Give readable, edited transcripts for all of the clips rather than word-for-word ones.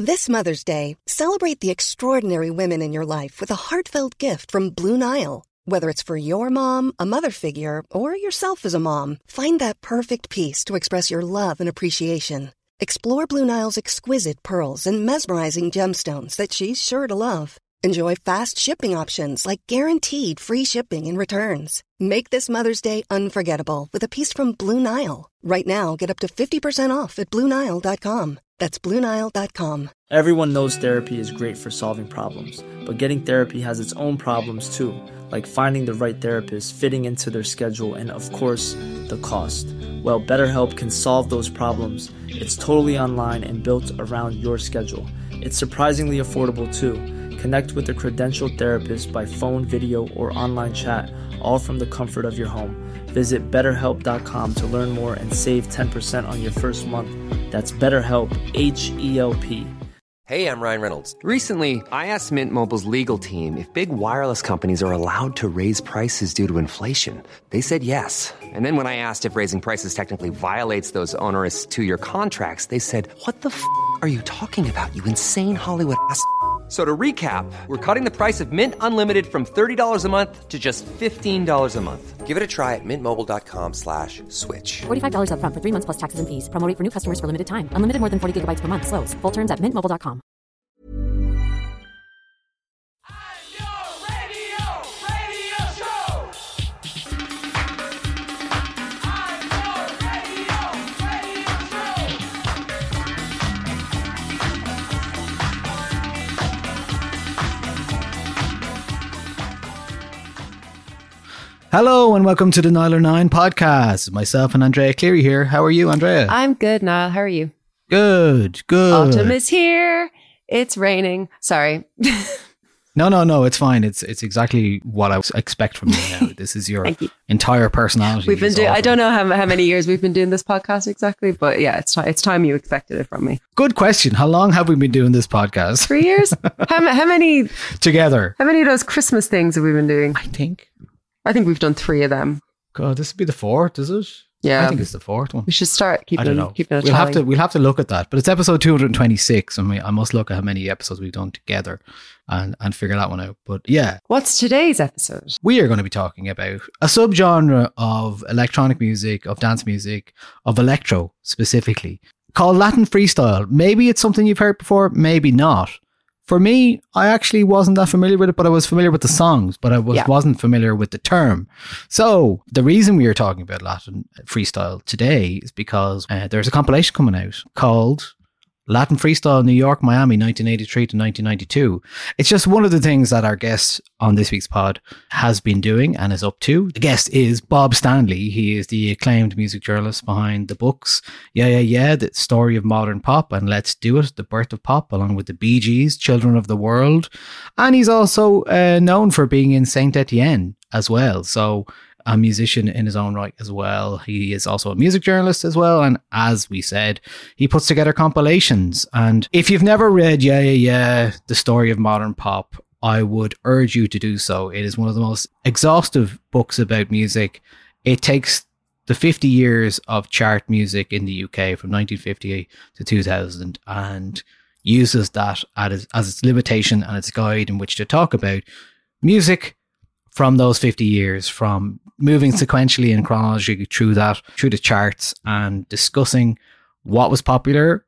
This Mother's Day, celebrate the extraordinary women in your life with a heartfelt gift from Blue Nile. Whether it's for your mom, a mother figure, or yourself as a mom, find that perfect piece to express your love and appreciation. Explore Blue Nile's exquisite pearls and mesmerizing gemstones that she's sure to love. Enjoy fast shipping options like guaranteed free shipping and returns. Make this Mother's Day unforgettable with a piece from Blue Nile. Right now, get up to 50% off at BlueNile.com. That's BlueNile.com. Everyone knows therapy is great for solving problems, but getting therapy has its own problems too, like finding the right therapist, fitting into their schedule, and of course, the cost. Well, BetterHelp can solve those problems. It's totally online and built around your schedule. It's surprisingly affordable too. Connect with a credentialed therapist by phone, video, or online chat, all from the comfort of your home. Visit BetterHelp.com to learn more and save 10% on your first month. That's BetterHelp, H-E-L-P. Hey, I'm Ryan Reynolds. Recently, I asked Mint Mobile's legal team if big wireless companies are allowed to raise prices due to inflation. They said yes. And then when I asked if raising prices technically violates those onerous two-year contracts, they said, "What the f*** are you talking about, you insane Hollywood ass?" So to recap, we're cutting the price of Mint Unlimited from $30 a month to just $15 a month. Give it a try at mintmobile.com/switch. $45 up front for 3 months plus taxes and fees. Promo rate for new customers for limited time. Unlimited more than 40 gigabytes per month. Slows full terms at mintmobile.com. Hello and welcome to the Niall or Nine podcast. Myself and Andrea Cleary here. How are you, Andrea? I'm good, Niall. How are you? Good. Autumn is here. It's raining. Sorry. No, it's fine. It's exactly what I expect from you now. This is your entire personality. We've been doing. I don't know how many years we've been doing this podcast exactly, but yeah, it's time you expected it from me. Good question. How long have we been doing this podcast? 3 years. How many together? How many of those Christmas things have we been doing? I think we've done 3 of them. God, this would be the 4th, is it? Yeah, I think it's the 4th one. We should start keeping. I don't know. Keeping it. We'll have to look at that. But it's episode 226, and I must look at how many episodes we've done together and figure that one out. But yeah, what's today's episode? We are going to be talking about a subgenre of electronic music, of dance music, of electro specifically, called Latin freestyle. Maybe it's something you've heard before, maybe not. For me, I actually wasn't that familiar with it, but I was familiar with the songs, but I wasn't familiar with the term. So the reason we are talking about Latin freestyle today is because there's a compilation coming out called Latin Freestyle New York, Miami, 1983 to 1992. It's just one of the things that our guest on this week's pod has been doing and is up to. The guest is Bob Stanley. He is the acclaimed music journalist behind the books Yeah, The Story of Modern Pop and Let's Do It, The Birth of Pop, along with the Bee Gees, Children of the World. And he's also known for being in Saint Etienne as well. So a musician in his own right as well. He is also a music journalist as well. And as we said, he puts together compilations. And if you've never read The Story of Modern Pop, I would urge you to do so. It is one of the most exhaustive books about music. It takes the 50 years of chart music in the UK from 1950 to 2000 and uses that as its limitation and its guide in which to talk about music from those 50 years, from moving sequentially and chronologically through the charts and discussing what was popular,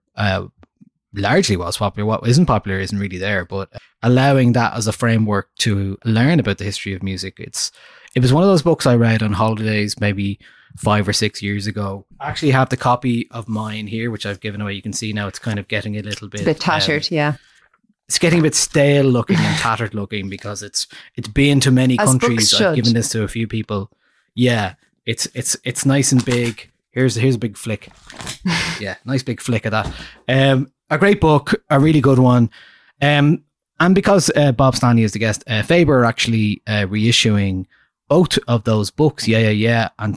largely what was popular, what isn't popular isn't really there, but allowing that as a framework to learn about the history of music. It was one of those books I read on holidays maybe 5 or 6 years ago. I actually have the copy of mine here, which I've given away. You can see now it's kind of getting a little bit... It's a bit tattered, yeah. It's getting a bit stale looking and tattered looking because it's been to many countries. I've given this to a few people. Yeah, it's nice and big. Here's a big flick. Yeah, nice big flick of that. A great book, a really good one. And because Bob Stanley is the guest, Faber are actually reissuing both of those books. Yeah, and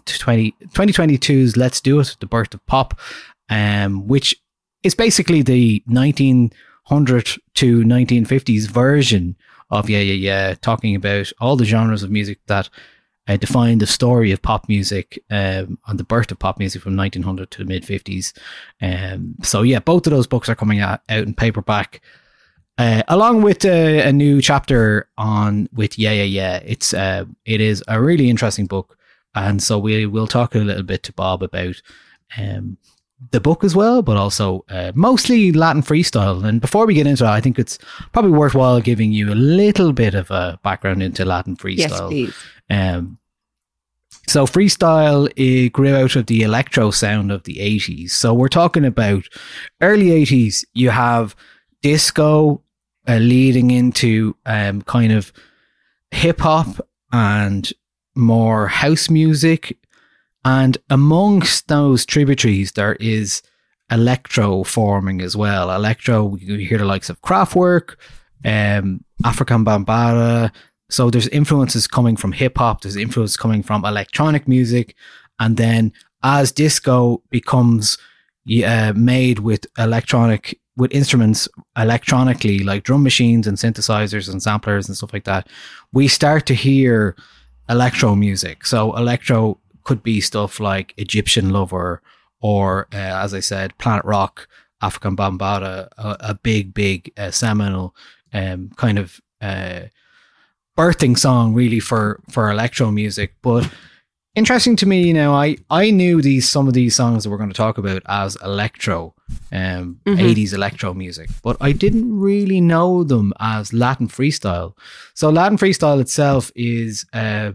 2022's Let's Do It, The Birth of Pop, which is basically the 1900 to 1950s version of Yeah, talking about all the genres of music that defined the story of pop music and the birth of pop music from 1900 to the mid 50s. So yeah, both of those books are coming out in paperback, along with a new chapter on with Yeah Yeah Yeah. It is a really interesting book, and so we will talk a little bit to Bob about the book as well, but also mostly Latin freestyle. And before we get into that, I think it's probably worthwhile giving you a little bit of a background into Latin freestyle. Yes, please. So freestyle, it grew out of the electro sound of the 80s. So we're talking about early 80s. You have disco leading into kind of hip hop and more house music. And amongst those tributaries, there is electro forming as well. Electro, you hear the likes of Kraftwerk, African Bambaataa. So there's influences coming from hip hop, there's influence coming from electronic music. And then as disco becomes made with instruments electronically, like drum machines and synthesizers and samplers and stuff like that, we start to hear electro music. So electro could be stuff like Egyptian Lover or, as I said, Planet Rock, African Bambaataa, a big seminal kind of birthing song really for electro music. But interesting to me, I knew some of these songs that we're going to talk about as electro, 80s electro music, but I didn't really know them as Latin freestyle. So Latin freestyle itself is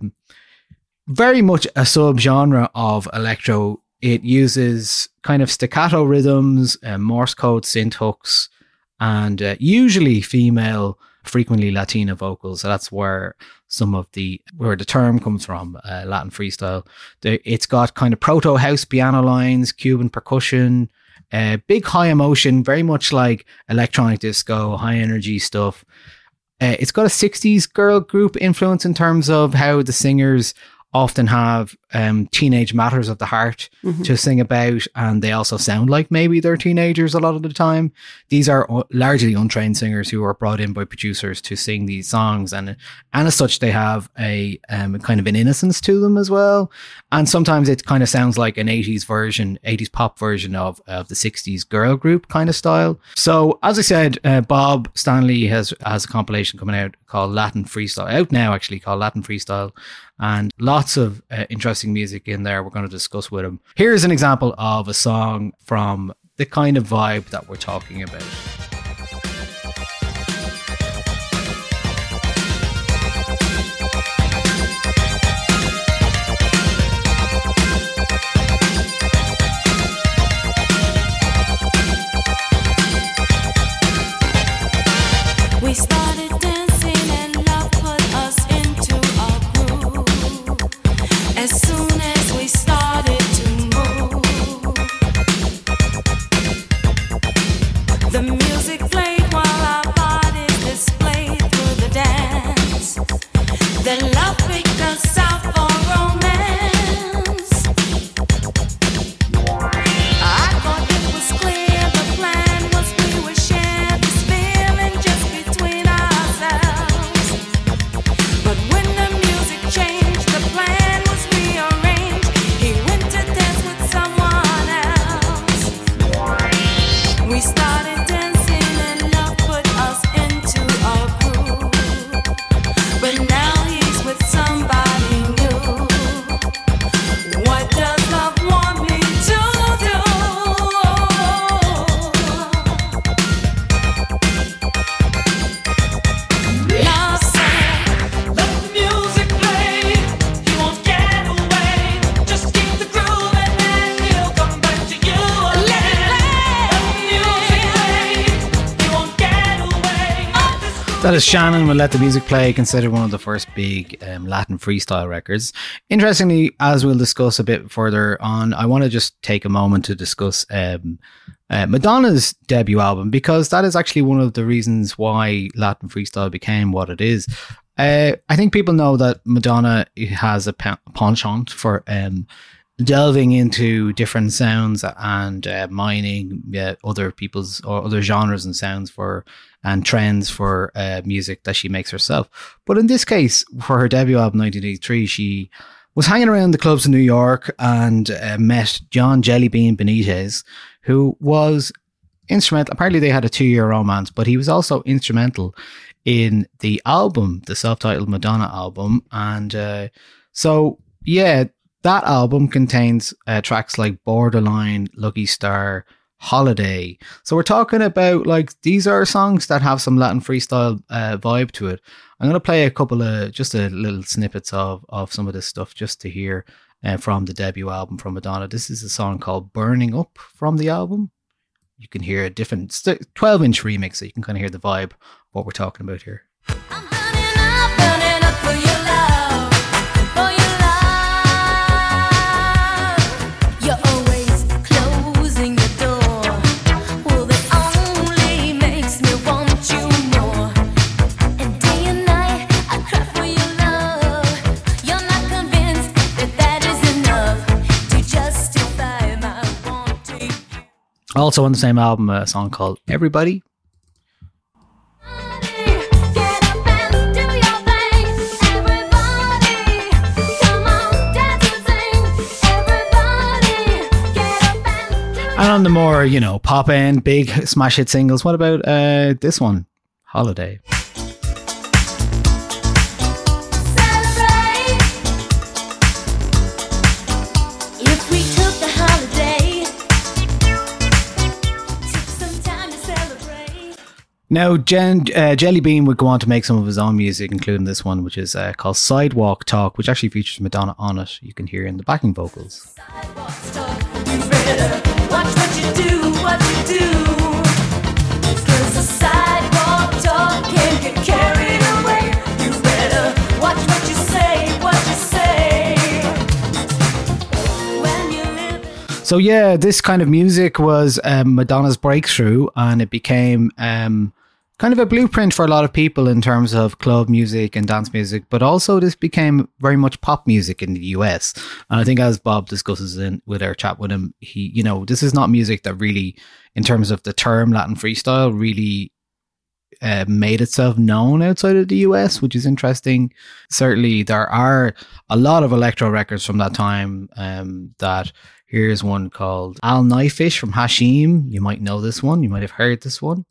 very much a subgenre of electro. It uses kind of staccato rhythms, Morse code synth hooks, and usually female, frequently Latina vocals. So that's where where the term comes from, Latin freestyle. It's got kind of proto house piano lines, Cuban percussion, big high emotion, very much like electronic disco, high energy stuff. It's got a 60s girl group influence in terms of how the singers often have teenage matters of the heart to sing about, and they also sound like maybe they're teenagers a lot of the time. These are largely untrained singers who are brought in by producers to sing these songs, and as such they have a kind of an innocence to them as well. And sometimes it kind of sounds like an 80s pop version of the 60s girl group kind of style. So as I said, Bob Stanley has a compilation coming out called Latin Freestyle, out now actually, called Latin Freestyle, and lots of interesting music in there we're going to discuss with him. Here's an example of a song from the kind of vibe that we're talking about. We started dancing and love put us into a groove. As soon as we started to move, the music played while our bodies displayed through the dance. Then love picked us out for romance. I thought it was clear the plan was we would share this feeling just between ourselves. But when the music changed, the plan was rearranged. He went to dance with someone else. We started dancing and love put us into a groove. But now he's with somebody new. What does love want me to do? Love said, let the music play. He won't get away. Just keep the groove and then he'll come back to you again. Let the music play. He won't get away. That is Shannon with Let the Music Play, considered one of the first big Latin freestyle records. Interestingly, as we'll discuss a bit further on, I want to just take a moment to discuss Madonna's debut album, because that is actually one of the reasons why Latin freestyle became what it is. I think people know that Madonna has a penchant for delving into different sounds and mining other people's or other genres and sounds and trends for music that she makes herself. But in this case, for her debut album 1983, she was hanging around the clubs in New York and met John Jellybean Benitez, who was instrumental. Apparently they had a 2-year romance, but he was also instrumental in the album, the self-titled Madonna album. And so, yeah, that album contains tracks like Borderline, Lucky Star, Holiday. So we're talking about, like, these are songs that have some Latin freestyle vibe to it. I'm going to play a couple of, just a little snippets of some of this stuff just to hear from the debut album from Madonna. This is a song called Burning Up from the album. You can hear a different 12-inch remix, so you can kind of hear the vibe of what we're talking about here. I'm burning up for your love, for your love. You're always closing your door. Well, that only makes me want you more. And day and night, I cry for your love. You're not convinced that is enough to justify my wanting. Also on the same album, a song called Everybody. Get up and do your thing, everybody. Come on, dance and sing, everybody. Get up and do And on the more, pop end, big smash hit singles, what about this one? Holiday. celebrate. If we took a holiday, took some time to celebrate. Now, Jellybean would go on to make some of his own music, including this one, which is called Sidewalk Talk, which actually features Madonna on it. You can hear in the backing vocals. Sidewalks talk, you better watch what you do, what you do. 'Cause the sidewalk talk can get carried away. You better watch what you say, what you say. When you live. So yeah, this kind of music was Madonna's breakthrough, and it became kind of a blueprint for a lot of people in terms of club music and dance music, but also this became very much pop music in the US. And I think, as Bob discusses with our chat with him, this is not music that really, in terms of the term Latin freestyle, really made itself known outside of the US, which is interesting. Certainly there are a lot of electro records from that time. That here's one called Al Knifefish from Hashim. You might know this one, you might have heard this one.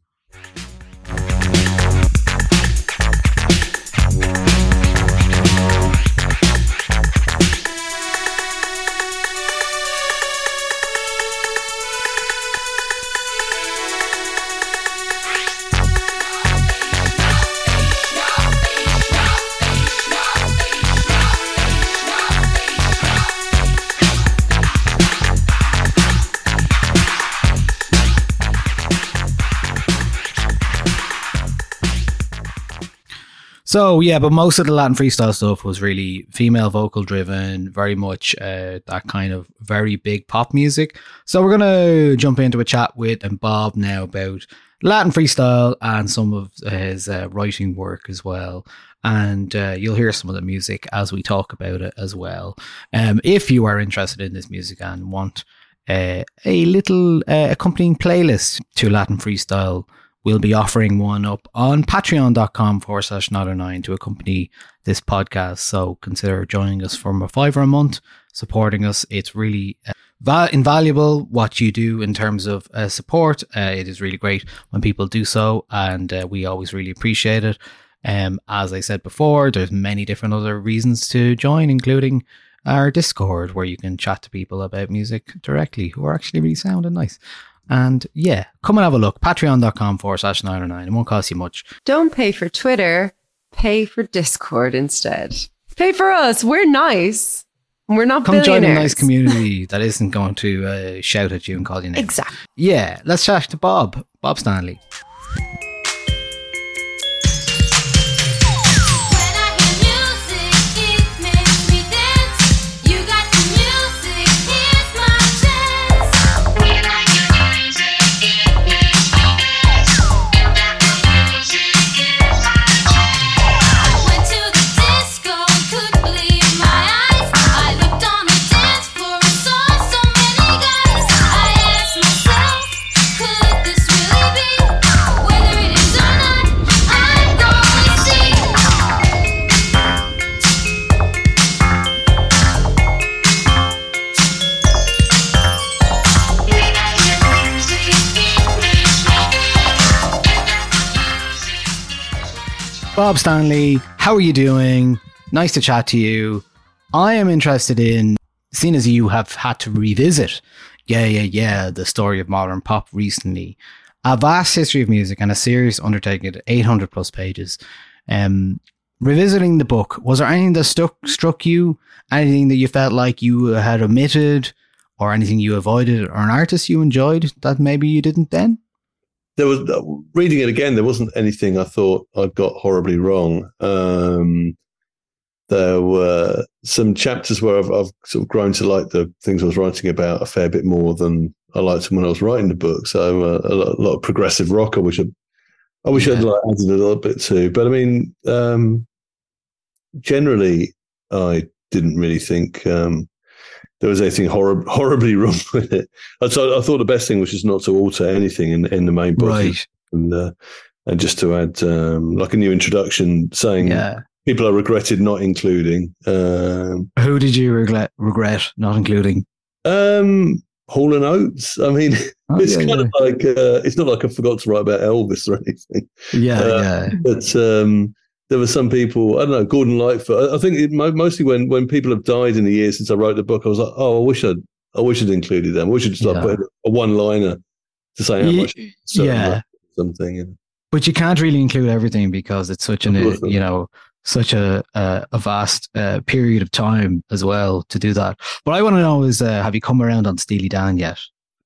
So yeah, but most of the Latin freestyle stuff was really female vocal driven, very much that kind of very big pop music. So we're going to jump into a chat with Bob now about Latin freestyle and some of his writing work as well. And you'll hear some of the music as we talk about it as well. If you are interested in this music and want a little accompanying playlist to Latin freestyle, we'll be offering one up on patreon.com/Not09 to accompany this podcast. So consider joining us for $5 a month, supporting us. It's really invaluable what you do in terms of support. It is really great when people do so, and we always really appreciate it. As I said before, there's many different other reasons to join, including our Discord, where you can chat to people about music directly who are actually really sound and nice. And yeah, come and have a look. Patreon.com/Not09. It won't cost you much. Don't pay for Twitter, pay for Discord instead. Pay for us. We're nice. We're not Come join billionaires. a nice community that isn't going to shout at you and call you names. Exactly. Yeah, let's chat to Bob Stanley. When I hear music, it makes me dance. You got the music, here's my chance. When I hear music, it makes me dance. You got the music, here's my chance. Went to the disco, couldn't believe my eyes. I looked on the dance floor and saw Bob Stanley, how are you doing? Nice to chat to you. I am interested in, seeing as you have had to revisit the story of modern pop recently, a vast history of music and a serious undertaking at 800 plus pages. Revisiting the book, was there anything that struck you? Anything that you felt like you had omitted, or anything you avoided, or an artist you enjoyed that maybe you didn't then? There was, reading it again, there wasn't anything I thought I got horribly wrong. There were some chapters where I've sort of grown to like the things I was writing about a fair bit more than I liked them when I was writing the book. So a lot of progressive rock, I wish I'd added a little bit to. But I mean, generally, I didn't really think there was anything horribly wrong with it. So I thought the best thing was just not to alter anything in the main book, right? And just to add like a new introduction saying people I regretted not including. Who did you regret not including? Hall and Oates. I mean, it's kind of like it's not like I forgot to write about Elvis or anything. But there were some people, I don't know, Gordon Lightfoot. I think mostly when people have died in the years since I wrote the book, I was like, oh, I wish I'd included them. I wish I'd just like put a one-liner to say how much something. You know. But you can't really include everything because it's such such a vast period of time as well to do that. What I want to know is, have you come around on Steely Dan yet?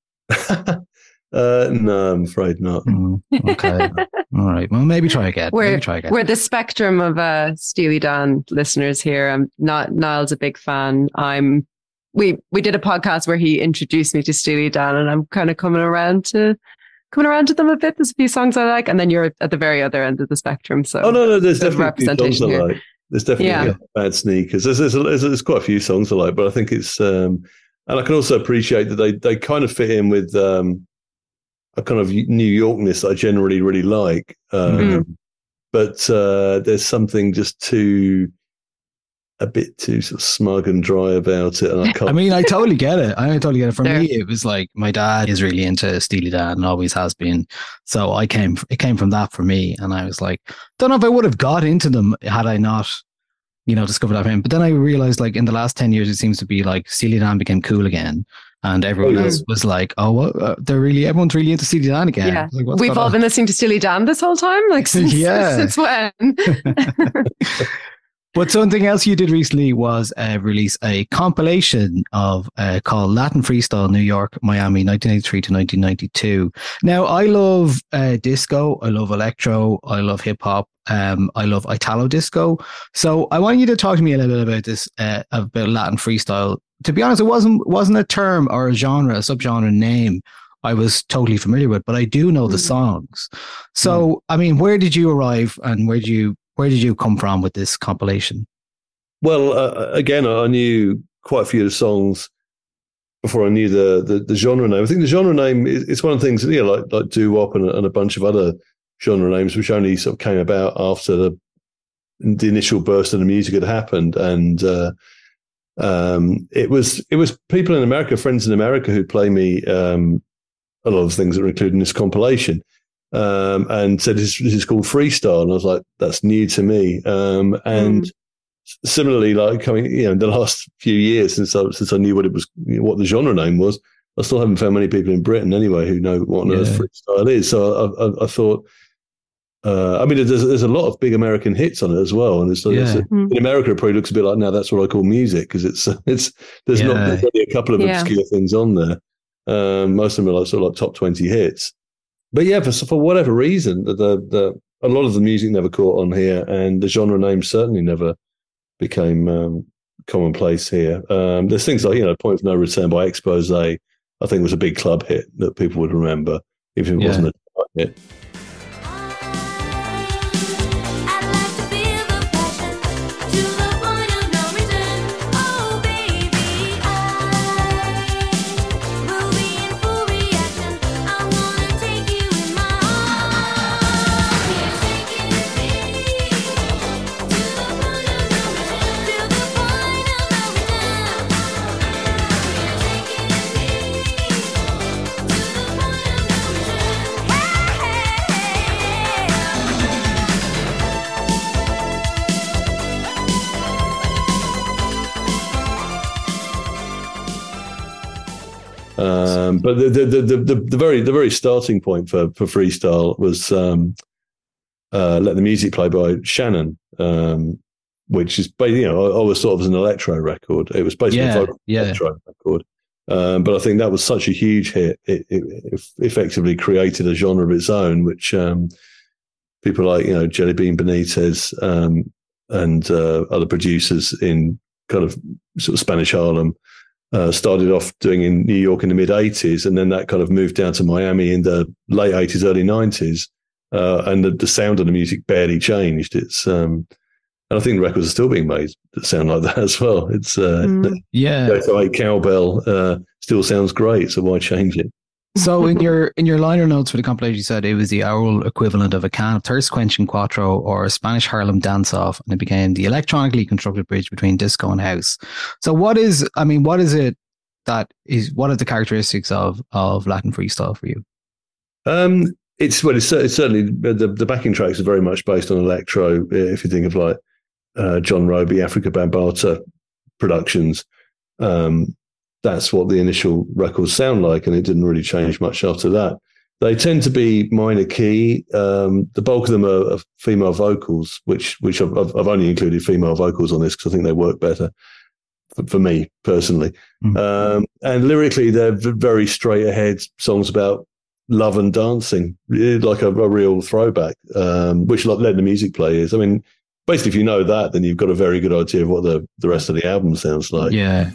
No, I'm afraid not. Okay. All right. Well, maybe try again. We're the spectrum of Steely Dan listeners here. Niall's a big fan. We did a podcast where he introduced me to Steely Dan, and I'm kind of coming around to them a bit. There's a few songs I like, and then you're at the very other end of the spectrum. So no, there's definitely a few songs I like. There's definitely Bad Sneakers. There's quite a few songs I like, but I think it's and I can also appreciate that they kind of fit in with a kind of New Yorkness that I generally really like. But there's something just a bit too sort of smug and dry about it. And I can't. I mean, I totally get it. For me, it was like my dad is really into Steely Dan and always has been. So it came from that for me. And I was like, don't know if I would have got into them had I not, discovered that him. But then I realized like in the last 10 years, it seems to be like Steely Dan became cool again. And everyone else was like, "Oh, well, everyone's really into Steely Dan again." Yeah, like, we've all been listening to Steely Dan this whole time, like since when? But something else you did recently was release a compilation of called Latin Freestyle New York, Miami, 1983 to 1992. Now, I love disco, I love electro, I love hip hop, I love Italo disco. So I want you to talk to me a little bit about this, about Latin freestyle. To be honest, it wasn't a term or a genre, a subgenre name I was totally familiar with, but I do know the songs. So, I mean, where did you arrive, and where did you come from with this compilation? Well, again, I knew quite a few of the songs before I knew the genre name. I think the genre name is one of the things, like doo-wop and a bunch of other genre names, which only sort of came about after the initial burst of the music had happened, and it was people in America, friends in America, who play me a lot of things that are included in this compilation, and said this is called freestyle, and I was like, that's new to me. And similarly, like coming in the last few years since I knew what the genre name was, I still haven't found many people in Britain anyway who know what on earth freestyle is. So I thought. I mean, there's a lot of big American hits on it as well, and in America it probably looks a bit like, now that's what I call music, because there's only a couple of obscure things on there. Most of them are like sort of like top 20 hits. But yeah, for whatever reason, a lot of the music never caught on here, and the genre name certainly never became commonplace here. There's things like Point of No Return by Expose, I think was a big club hit that people would remember, even if it wasn't a chart hit. But the very starting point for freestyle was Let the Music Play by Shannon, which is basically, I always thought it was an electro record. It was basically a vocal electro record. But I think that was such a huge hit. It effectively created a genre of its own, which people like, Jelly Bean Benitez and other producers in kind of sort of Spanish Harlem started off doing in New York in the mid 80s. And then that kind of moved down to Miami in the late 80s, early 90s. And the sound of the music barely changed. It's and I think the records are still being made that sound like that as well. It's cowbell still sounds great, so why change it? So in your liner notes for the compilation, you said it was the oral equivalent of a can of thirst quenching quattro or a Spanish Harlem dance off, and it became the electronically constructed bridge between disco and house. So what are the characteristics of Latin freestyle for you? It's certainly the backing tracks are very much based on electro. If you think of like John Roby, Africa Bambaataa productions, that's what the initial records sound like, and it didn't really change much after that. They tend to be minor key. The bulk of them are female vocals, which I've only included female vocals on this because I think they work better for me personally. And lyrically, they're very straight ahead songs about love and dancing, like a real throwback, which like Let the Music Play is. I mean, basically, if you know that, then you've got a very good idea of what the rest of the album sounds like. Yeah.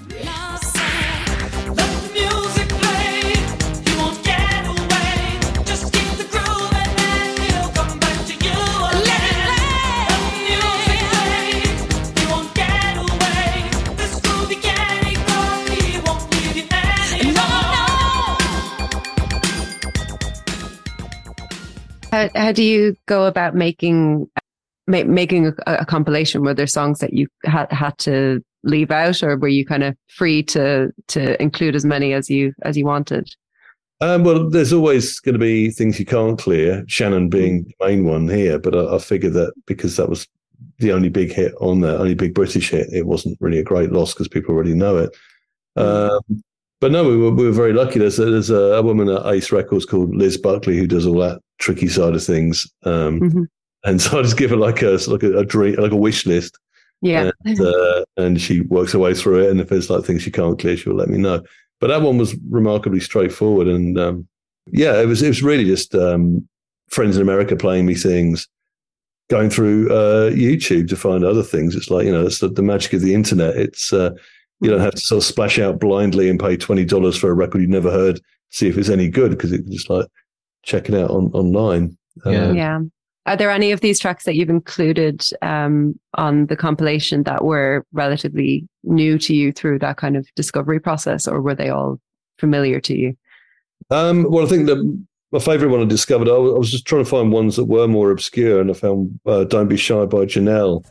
How do you go about making a compilation? Were there songs that you had to leave out, or were you kind of free to include as many as you wanted? Well, there's always going to be things you can't clear, Shannon being the main one here, but I figured that because that was the only big hit on there, only big British hit, it wasn't really a great loss because people already know it. But no, we were very lucky. There's a woman at Ace Records called Liz Buckley who does all that tricky side of things, and so I just give her like a dream, like a wish list, and she works her way through it. And if there's like things she can't clear, she'll let me know. But that one was remarkably straightforward, and it was really just friends in America playing me things, going through YouTube to find other things. It's like it's the magic of the internet. It's you don't have to sort of splash out blindly and pay $20 for a record you've never heard to see if it's any good, because you can just like check it out online. Are there any of these tracks that you've included on the compilation that were relatively new to you through that kind of discovery process, or were they all familiar to you? Well, I think that my favourite one I discovered, I was just trying to find ones that were more obscure, and I found Don't Be Shy by Janelle.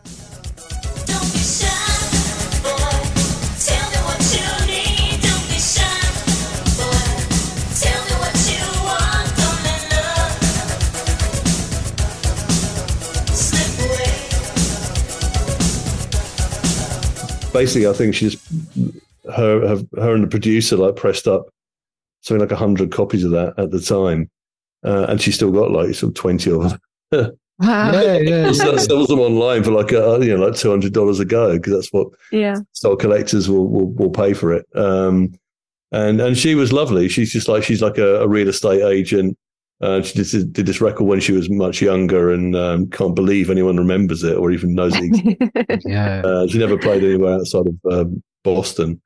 Basically, I think she just her and the producer like pressed up something like 100 copies of that at the time, and she still got like sort of 20 of them. Yeah. Sells them online for like like $200 a go, because that's what stock collectors will pay for it. And she was lovely. She's like a real estate agent. She did this record when she was much younger, and can't believe anyone remembers it or even knows it. She never played anywhere outside of Boston.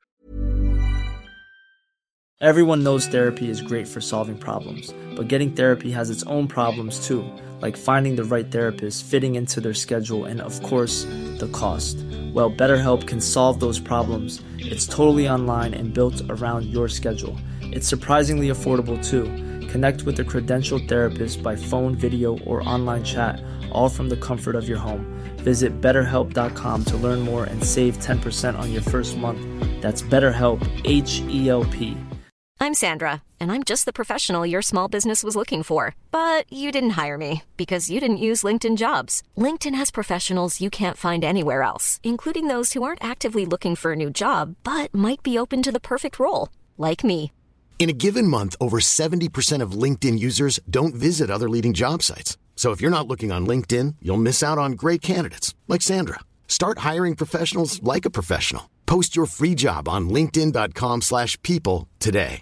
Everyone knows therapy is great for solving problems, but getting therapy has its own problems too, like finding the right therapist, fitting into their schedule, and of course, the cost. Well, BetterHelp can solve those problems. It's totally online and built around your schedule. It's surprisingly affordable too. Connect with a credentialed therapist by phone, video, or online chat, all from the comfort of your home. Visit BetterHelp.com to learn more and save 10% on your first month. That's BetterHelp, H-E-L-P. I'm Sandra, and I'm just the professional your small business was looking for. But you didn't hire me because you didn't use LinkedIn Jobs. LinkedIn has professionals you can't find anywhere else, including those who aren't actively looking for a new job, but might be open to the perfect role, like me. In a given month, over 70% of LinkedIn users don't visit other leading job sites. So if you're not looking on LinkedIn, you'll miss out on great candidates like Sandra. Start hiring professionals like a professional. Post your free job on linkedin.com/people today.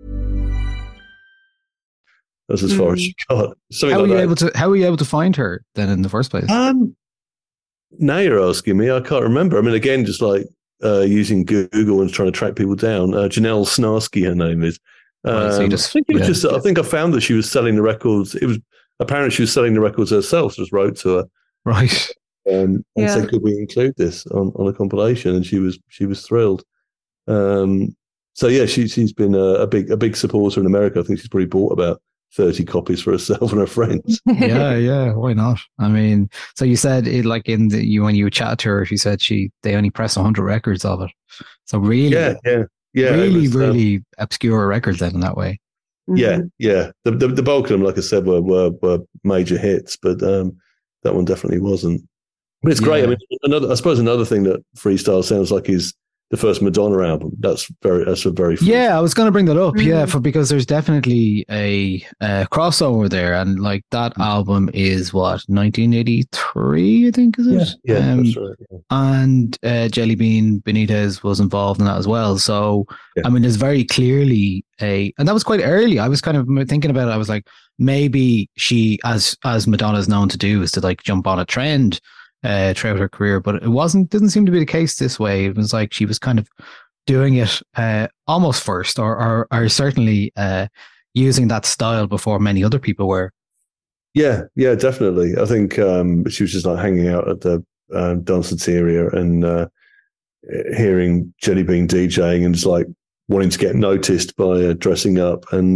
That's as far as she got. Something How like were you that. able to? How were you able to find her then in the first place? Now you're asking me. I can't remember. I mean, again, just like using Google and trying to track people down. Janelle Snarsky, her name is. So you just- I think it was yeah. just. I think I found that she was selling the records. It was apparent she was selling the records herself. So I just wrote to her Right. and Yeah. said, "Could we include this on a compilation?" And she was thrilled. So yeah, she's been a big supporter in America. I think she's probably bought about 30 copies for herself and her friends. Yeah. Why not? I mean, so you said it like when you chatted to her, she said they only press 100 records of it. So really, Yeah. really, it was, really obscure records then in that way. Yeah. The bulk of them, like I said, were major hits, but that one definitely wasn't. But it's great. Yeah. I mean, I suppose another thing that Freestyle sounds like is the first Madonna album. That's a very Yeah, I was going to bring that up. Yeah, because there's definitely a crossover there, and like that album is what 1983, I think, is it? Yeah, that's right. Yeah. And Jelly Bean Benitez was involved in that as well. So I mean, there's very clearly and that was quite early. I was kind of thinking about it. I was like, maybe she, as Madonna's known to do, is to like jump on a trend throughout her career, but it didn't seem to be the case this way. It was like she was kind of doing it almost first, or certainly using that style before many other people were. Yeah, definitely. I think she was just like hanging out at the Danceteria and hearing Jelly Bean DJing and just like wanting to get noticed by dressing up, and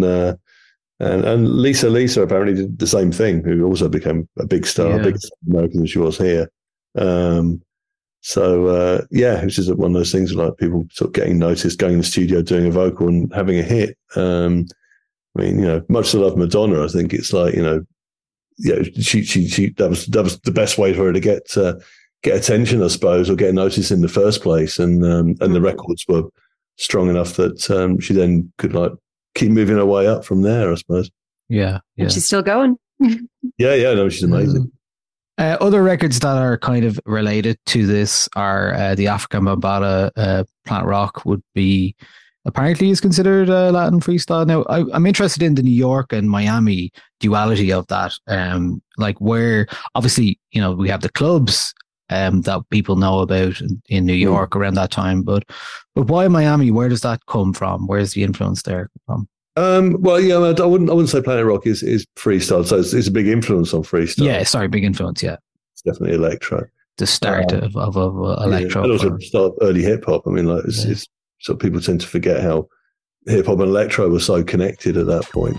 Lisa apparently did the same thing, who also became a big star, bigger American than she was here. So it was just one of those things like people sort of getting noticed, going in the studio, doing a vocal and having a hit. I mean, much to love Madonna, I think it's like, she that was the best way for her to get attention, I suppose, or get noticed in the first place. And the records were strong enough that she then could like keep moving her way up from there, I suppose. Yeah. And she's still going. No, she's amazing. Other records that are kind of related to this are the Africa Bambaataa Planet Rock would be apparently is considered Latin freestyle. Now, I'm interested in the New York and Miami duality of that. Like where obviously, we have the clubs that people know about in New York around that time, but why Miami? Where does that come from? Where's the influence there from? I wouldn't say Planet Rock is freestyle, so it's a big influence on freestyle. Yeah, sorry, big influence. Yeah, it's definitely electro. The start of electro, and also the start of early hip hop. I mean, like it's so people tend to forget how hip hop and electro were so connected at that point.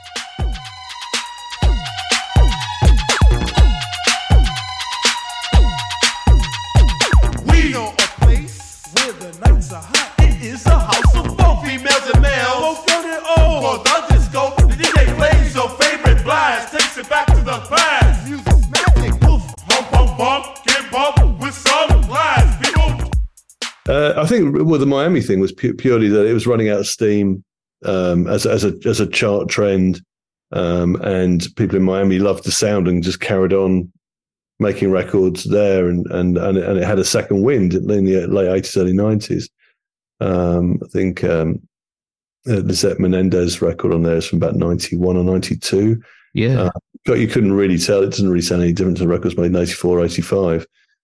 We know a place where the nights are hot. It is a house of both females and males. Both young and old. For the disco, the DJ plays your favorite blast. Takes it back to the past. Music's magic. Poof, bump, get bump with some blast. People. I think the Miami thing was purely that it was running out of steam as a chart trend, and people in Miami loved the sound and just carried on making records there, and it had a second wind in the late 80s, early 90s. I think Lisette Menendez record on there is from about 91 or 92. Yeah. But you couldn't really tell. It doesn't really sound any different to the records made in 84, 85.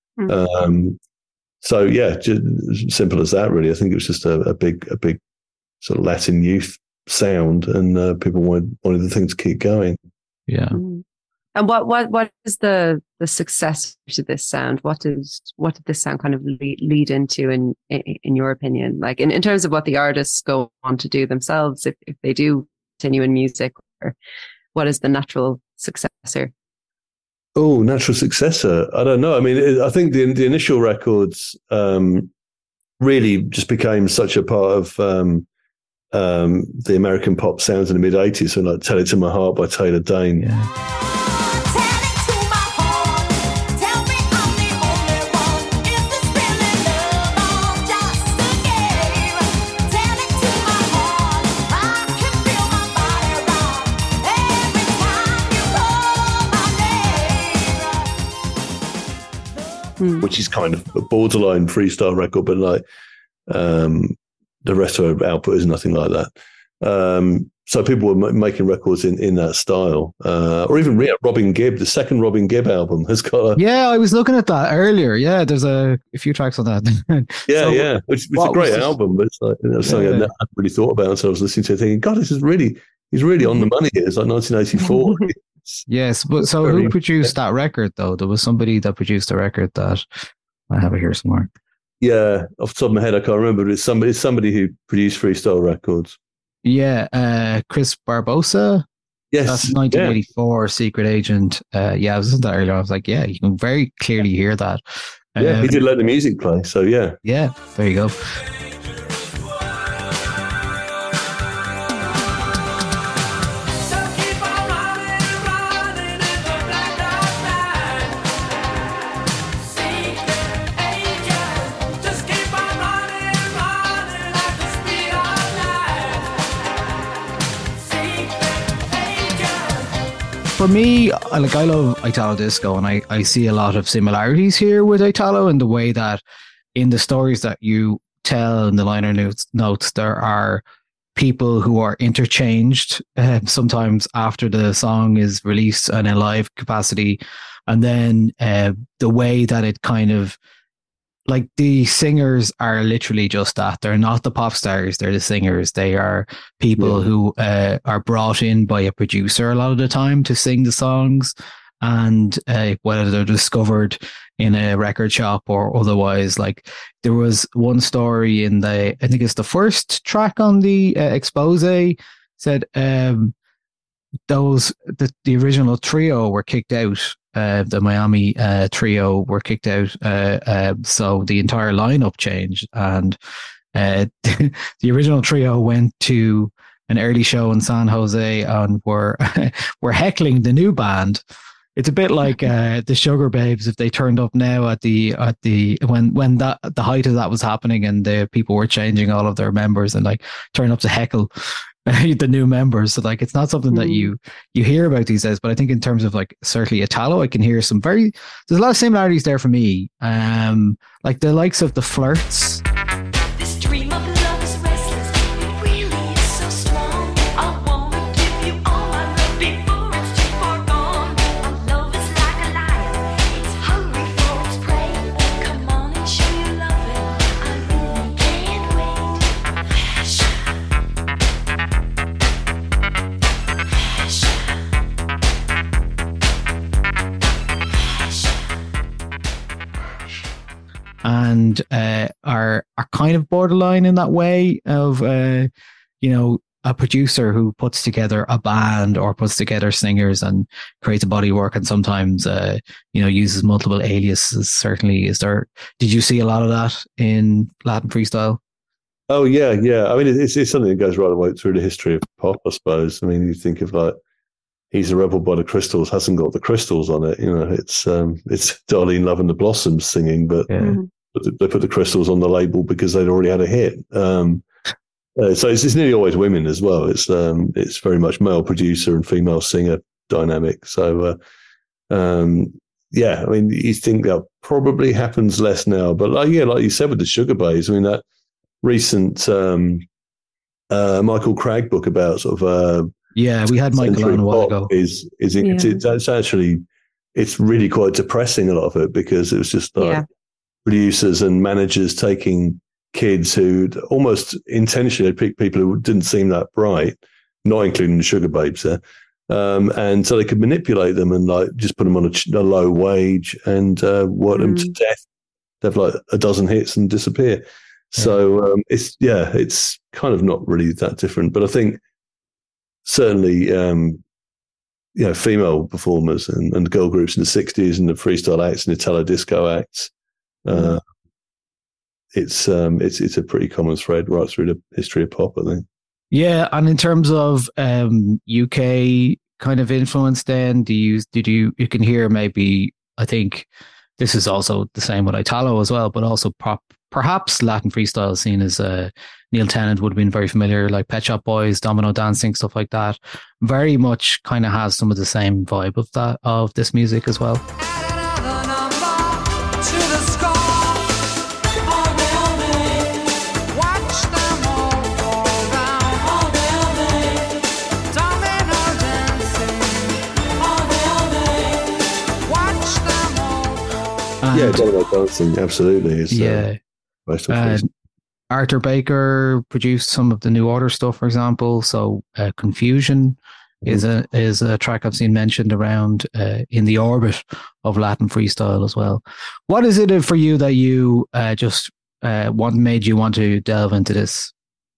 So yeah, just simple as that, really. I think it was just a big sort of Latin youth sound, and people wanted the thing to keep going. Yeah. And what is the success to this sound? What did this sound kind of lead into in your opinion? Like in terms of what the artists go on to do themselves, if they do continue in music, or what is the natural successor? Oh, natural successor. I don't know. I mean, I think the initial records really just became such a part of the American pop sounds in the mid-'80s. So like Tell It to My Heart by Taylor Dayne. Yeah. which is kind of a borderline freestyle record, but like the rest of her output is nothing like that. So people were making records in that style, or even Robin Gibb. The second Robin Gibb album has got Yeah, I was looking at that earlier. Yeah, there's a few tracks on that. which is a great album, but it's like something I hadn't really thought about until I was listening to it, thinking, God, he's really on the money here. It's like 1984. Yes, but so who produced that record though? There was somebody that produced a record that I have it here somewhere. Yeah, off the top of my head, I can't remember, but it's somebody who produced Freestyle Records. Yeah, Chris Barbosa. Yes, that's 1984. Secret Agent. I was listening to that earlier. I was like, yeah, you can very clearly hear that. Yeah, he did let the music play. So yeah, there you go. For me, I love Italo Disco, and I see a lot of similarities here with Italo in the way that in the stories that you tell in the liner notes, there are people who are interchanged sometimes after the song is released in a live capacity. And then the way that it kind of, like, the singers are literally just that. They're not the pop stars. They're the singers. They are people who are brought in by a producer a lot of the time to sing the songs. And whether they're discovered in a record shop or otherwise, like there was one story in I think it's the first track on the Expose, said the original trio were kicked out. The Miami trio were kicked out, so the entire lineup changed, and the original trio went to an early show in San Jose and were heckling the new band. It's a bit like the Sugar Babes if they turned up now at the when the height of that was happening and the people were changing all of their members and like turn up to heckle the new members. So like it's not something that you hear about these days, but I think in terms of like certainly Italo, I can hear there's a lot of similarities there for me. Like the likes of the Flirts. This dream of love is restless. It really is so strong. I wanna give you all my love before it's too far gone. Our love is like a lion. It's hungry for its prey. Come on and show your loving. I really can't wait. And are kind of borderline in that way of a producer who puts together a band or puts together singers and creates a body of work and sometimes uses multiple aliases. Certainly, did you see a lot of that in Latin freestyle? Oh yeah. I mean, it's something that goes right away through the history of pop, I suppose. I mean, you think of like He's a Rebel by the Crystals, hasn't got the crystals on it. It's Darlene Love and the Blossoms singing, but they put the crystals on the label because they'd already had a hit. So it's nearly always women as well. It's very much male producer and female singer dynamic. So I mean, you think that probably happens less now, but like you said with the Sugar Babes, I mean that recent Michael Cragg book about sort of we had Michael on a while ago. It's really quite depressing, a lot of it, because it was just like producers and managers taking kids who'd almost intentionally picked people who didn't seem that bright, not including the Sugar Babes there. And so they could manipulate them and like just put them on a low wage and work them to death. They have like a dozen hits and disappear. So it's kind of not really that different. But I think certainly, female performers and girl groups in the 60s and the freestyle acts and Italo disco acts, it's a pretty common thread right through the history of pop, I think. Yeah, and in terms of UK kind of influence, then you can hear maybe, I think this is also the same with Italo as well, but also perhaps Latin freestyle scene as Neil Tennant would have been very familiar, like Pet Shop Boys, Domino Dancing, stuff like that. Very much kind of has some of the same vibe of this music as well. Add another number to the Yeah, Dynamite Dancing, absolutely. Is, most of Arthur Baker produced some of the New Order stuff, for example. So Confusion is a track I've seen mentioned around in the orbit of Latin freestyle as well. What is it for you that you what made you want to delve into this?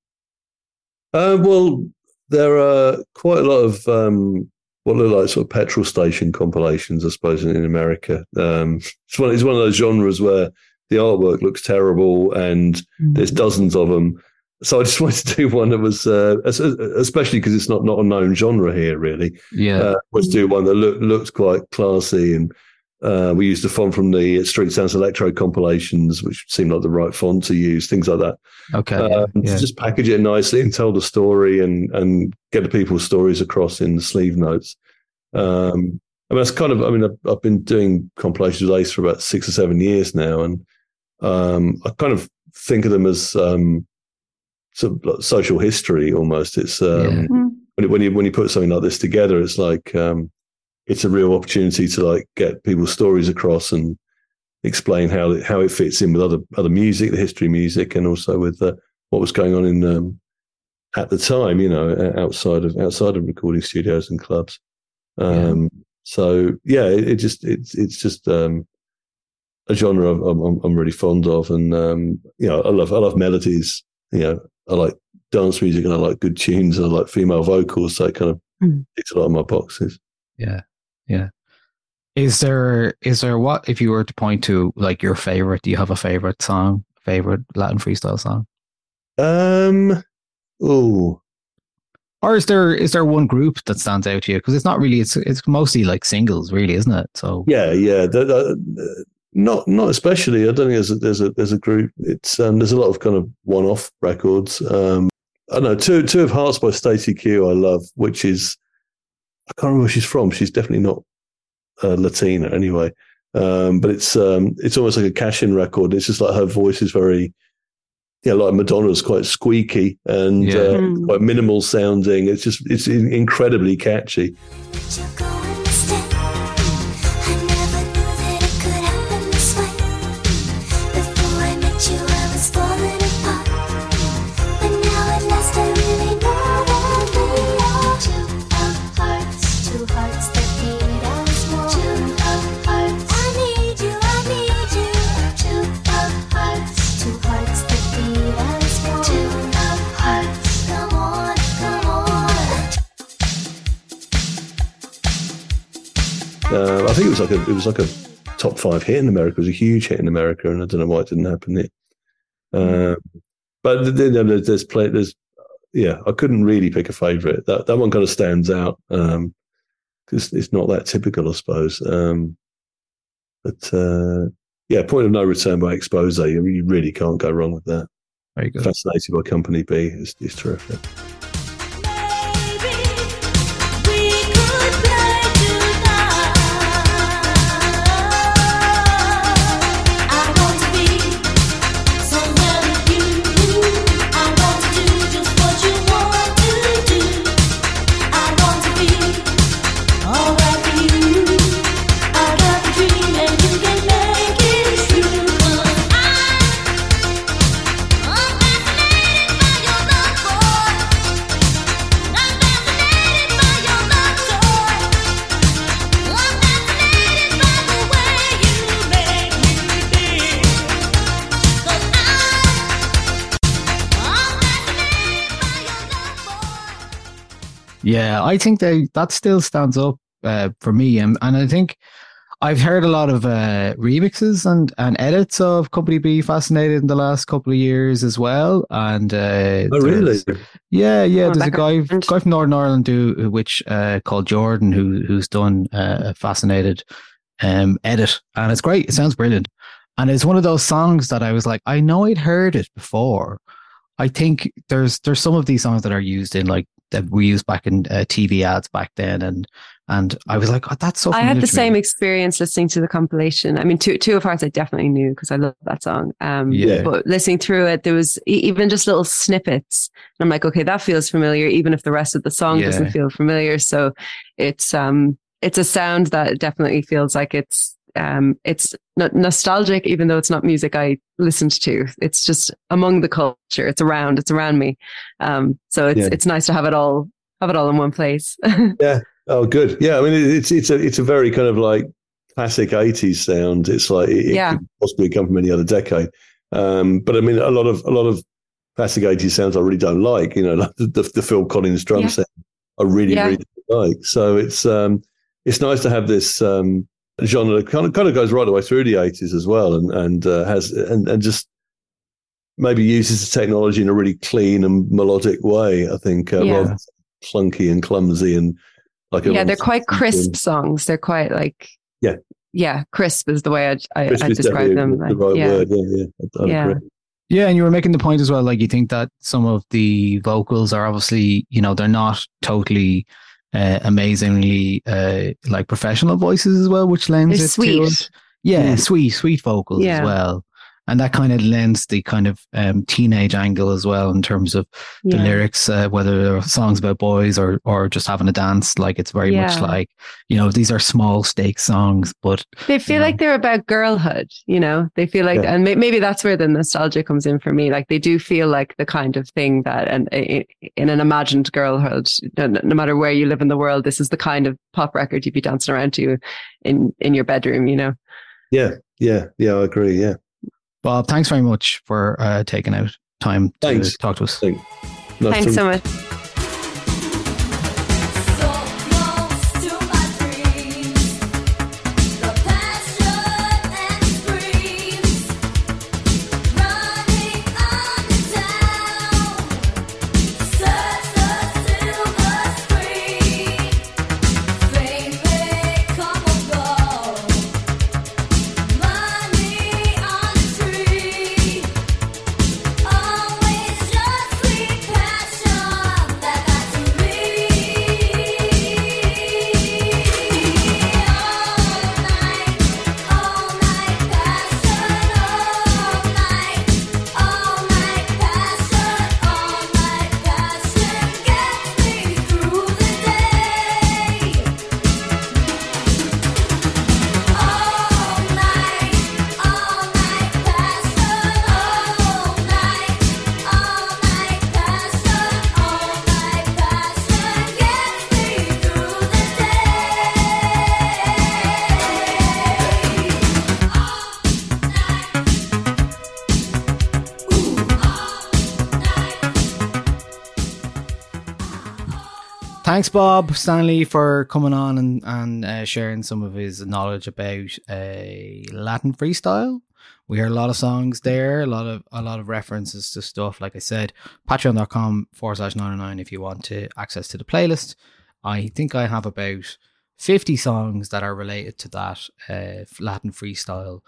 Well, there are quite a lot of what look like sort of petrol station compilations, I suppose, in America. It's one of those genres where the artwork looks terrible and there's dozens of them. So I just wanted to do one that was, especially because it's not a known genre here, really. Yeah. Was do one that looked quite classy, and we used the font from the Street Sounds Electro compilations, which seemed like the right font to use, things like that. Okay. To just package it nicely and tell the story and get the people's stories across in the sleeve notes. That's kind of, I've been doing compilations with Ace for about 6 or 7 years now, and I kind of think of them as sort of like social history almost. It's when you put something like this together, it's like it's a real opportunity to like get people's stories across and explain how it fits in with other music, the history of music, and also with what was going on in at the time, outside of recording studios and clubs. So yeah, it's just a genre I'm really fond of, and I love melodies. I like dance music and I like good tunes and I like female vocals, so it kind of ticks a lot of my boxes. Yeah. Is there what, if you were to point to like your favorite? Do you have a favorite song, favorite Latin freestyle song? Or is there one group that stands out to you? Because it's not really. It's mostly like singles, really, isn't it? So yeah. Not especially. I don't think there's a group. It's there's a lot of kind of one-off records. I don't know. Two of Hearts by Stacey Q I love, which is, I can't remember where she's from. She's definitely not Latina anyway. But it's almost like a cash-in record. It's just like her voice is very, like Madonna's, quite squeaky and quite minimal sounding. It's incredibly catchy. I think it was like a top 5 hit in America. It was a huge hit in America, and I don't know why it didn't happen here. But I couldn't really pick a favourite. That one kind of stands out because it's not that typical, I suppose. Point of No Return by Expose. You really can't go wrong with that. Very good. Fascinated by Company B is terrific. Yeah, I think that still stands up for me, and I think I've heard a lot of remixes and edits of Company B Fascinated in the last couple of years as well. And really? Yeah. There's a guy from Northern Ireland which called Jordan who's done a Fascinated edit, and it's great. It sounds brilliant, and it's one of those songs that I was like, I know I'd heard it before. I think there's some of these songs that are used in like that we used back in TV ads back then, and I was like, oh, that's so familiar. I had the same experience listening to the compilation. I mean, two of Hearts I definitely knew because I love that song. But listening through it, there was even just little snippets, and I'm like, okay, that feels familiar, even if the rest of the song doesn't feel familiar. So it's a sound that definitely feels like it's it's nostalgic, even though it's not music I listened to. It's just among the culture. It's around me. So it's nice to have it all in one place. Yeah. Oh, good. Yeah. I mean, it's a very kind of like classic 80s sound. It's like it could possibly come from any other decade. But I mean, a lot of classic 80s sounds I really don't like. You know, like the Phil Collins drum sound I really like. So it's nice to have this genre that kind of goes right the way through the 80s as well, and just maybe uses the technology in a really clean and melodic way. I think rather than clunky and clumsy and like they're quite crisp songs. They're quite like crisp is the way I describe them. The right word. I'd agree. Yeah, and you were making the point as well, like you think that some of the vocals are obviously, you know, they're not totally amazingly like professional voices as well, which lends it sweet. To it. Yeah, sweet vocals as well. And that kind of lends the kind of teenage angle as well in terms of the lyrics, whether they're songs about boys or just having a dance. Like it's very much like, you know, these are small stakes songs, but they feel like they're about girlhood, you know, they feel like, and maybe that's where the nostalgia comes in for me. Like they do feel like the kind of thing that, and in an imagined girlhood, no matter where you live in the world, this is the kind of pop record you'd be dancing around to in your bedroom, you know? Yeah, I agree. Yeah. Bob, thanks very much for taking out time to talk to us. Thanks so much. Thanks, Bob Stanley, for coming on and sharing some of his knowledge about Latin freestyle. We heard a lot of songs there, a lot of references to stuff. Like I said, patreon.com/909 if you want to access to the playlist. I think I have about 50 songs that are related to that Latin freestyle.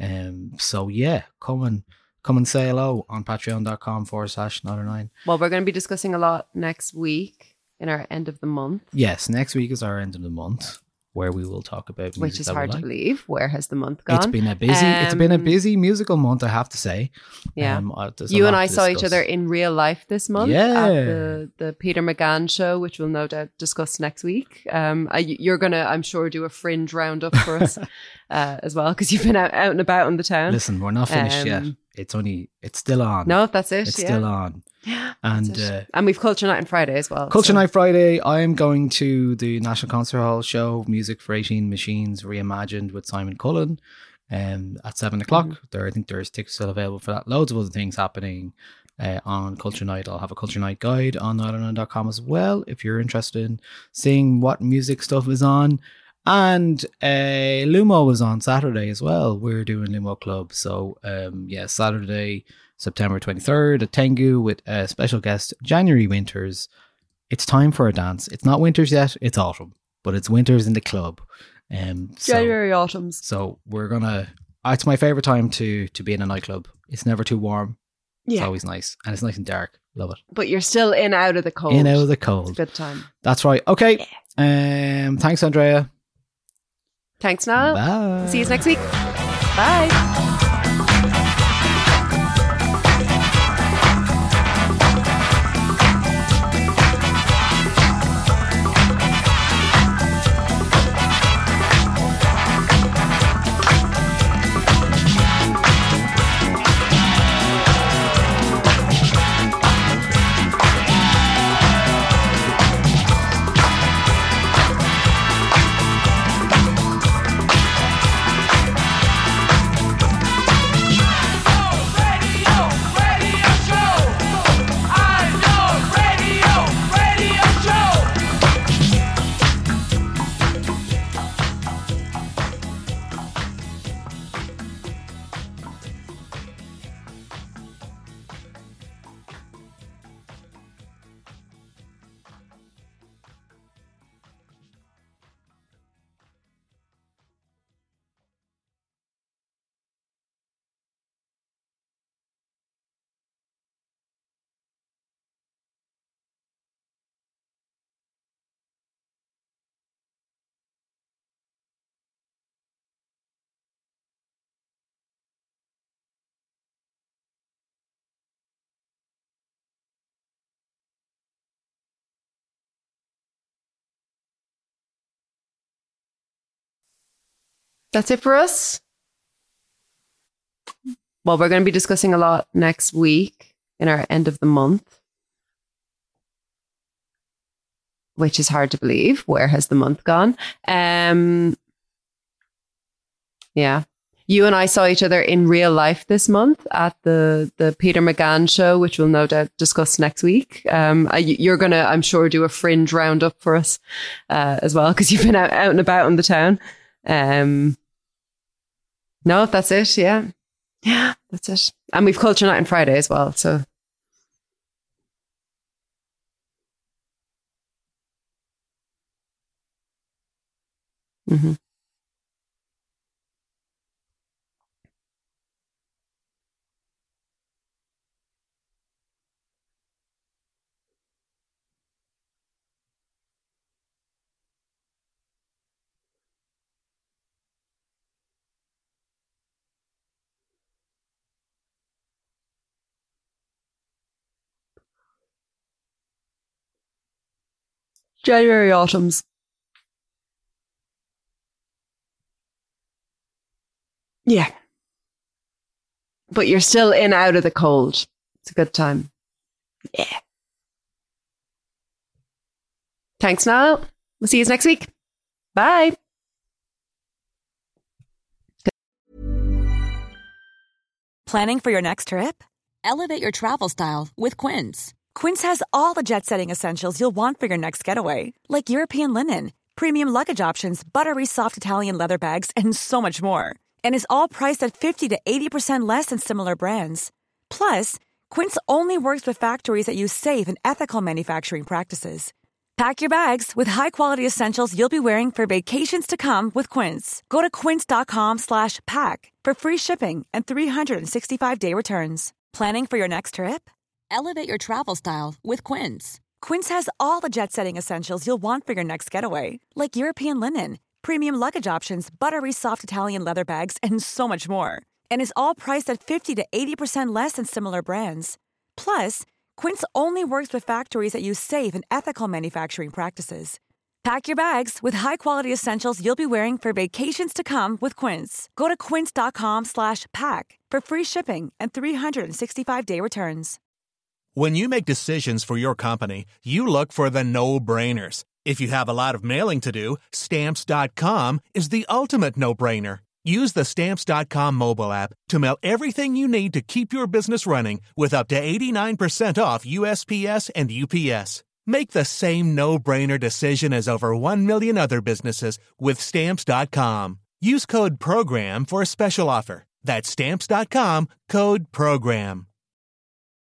So yeah, come and say hello on patreon.com/909. Well, we're going to be discussing a lot next week in our end of the month. Yes, next week is our end of the month, where we will talk about music, which is hard to believe. Where has the month gone? It's been a busy musical month, I have to say. Yeah, you and I saw each other in real life this month at the Peter McGann show, which we'll no doubt discuss next week. You're gonna, I'm sure, do a fringe roundup for us as well, because you've been out and about in the town. Listen, we're not finished yet. It's still on. No, that's it. It's still on. Yeah, and we've Culture Night on Friday as well. Culture Night Friday, I am going to the National Concert Hall show, Music for 18 Machines Reimagined with Simon Cullen at 7 o'clock. I think there's tickets still available for that. Loads of other things happening on Culture Night. I'll have a Culture Night guide on 909.com as well if you're interested in seeing what music stuff is on. And Lumo was on Saturday as well. We're doing Lumo Club. So Saturday, September 23rd at Tengu with a special guest, January Winters. It's time for a dance. It's not winters yet, it's autumn, but it's winters in the club. January autumns. So we're gonna, it's my favorite time to be in a nightclub. It's never too warm. It's always nice. And it's nice and dark. Love it. But you're still in out of the cold. In out of the cold. It's a good time. That's right. Okay. Yeah. Thanks, Andrea. Thanks, Niall. Bye. See you next week. Bye. That's it for us. Well, we're going to be discussing a lot next week in our end of the month, which is hard to believe. Where has the month gone? Yeah. You and I saw each other in real life this month at the Peter McGann show, which we'll no doubt discuss next week. You're going to, I'm sure, do a fringe roundup for us as well, because you've been out and about in the town. No, that's it. Yeah. Yeah, that's it. And we've Culture Night on Friday as well. So. Mm-hmm. January autumns. Yeah. But you're still in out of the cold. It's a good time. Yeah. Thanks, Niall. We'll see you next week. Bye. Planning for your next trip? Elevate your travel style with Quince. Quince has all the jet-setting essentials you'll want for your next getaway, like European linen, premium luggage options, buttery soft Italian leather bags, and so much more. And is all priced at 50 to 80% less than similar brands. Plus, Quince only works with factories that use safe and ethical manufacturing practices. Pack your bags with high-quality essentials you'll be wearing for vacations to come with Quince. Go to quince.com/pack for free shipping and 365-day returns. Planning for your next trip? Elevate your travel style with Quince. Quince has all the jet-setting essentials you'll want for your next getaway, like European linen, premium luggage options, buttery soft Italian leather bags, and so much more. And is all priced at 50 to 80% less than similar brands. Plus, Quince only works with factories that use safe and ethical manufacturing practices. Pack your bags with high-quality essentials you'll be wearing for vacations to come with Quince. Go to quince.com/pack for free shipping and 365-day returns. When you make decisions for your company, you look for the no-brainers. If you have a lot of mailing to do, Stamps.com is the ultimate no-brainer. Use the Stamps.com mobile app to mail everything you need to keep your business running with up to 89% off USPS and UPS. Make the same no-brainer decision as over 1 million other businesses with Stamps.com. Use code PROGRAM for a special offer. That's Stamps.com, code PROGRAM.